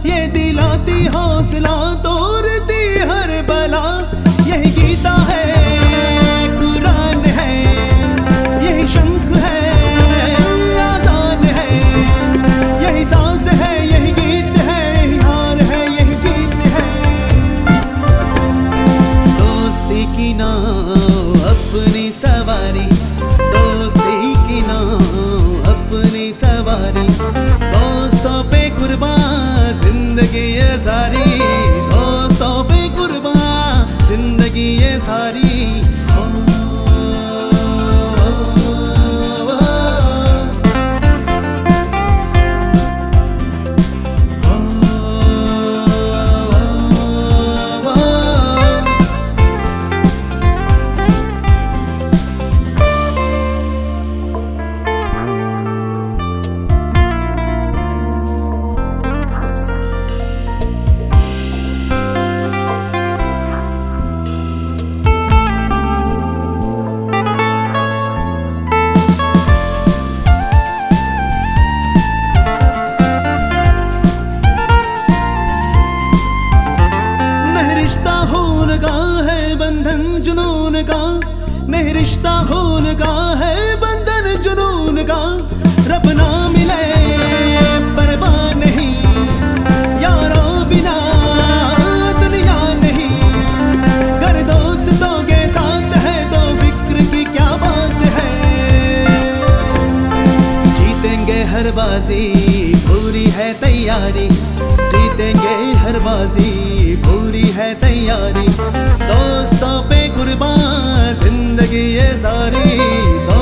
ये दिलाती हौसला, तोड़ती हर बला। यही गीता है, कुरान है, यही शंख है, आजान है, यही सांस है, यही गीत है, यही हार है, यही जीत है। दोस्ती की नाव अपनी सवारी, दोस्ती की नाव अपनी सवारी। दोस्तों पे कुर्बान जिंदगी ये सारी, दोस्तों पे कुर्बान जिंदगी ये सारी। जुनून का नहीं, रिश्ता खून का है बंधन जुनून का। रब ना मिले परवाह नहीं, यारों बिना दुनिया नहीं। कर दोस्तों के साथ है तो फिक्र की क्या बात है। जीतेंगे हर बाजी, पूरी है तैयारी। जीतेंगे हर बाजी, पूरी है तैयारी। दोस्तों पे कुर्बान जिंदगी ये सारी।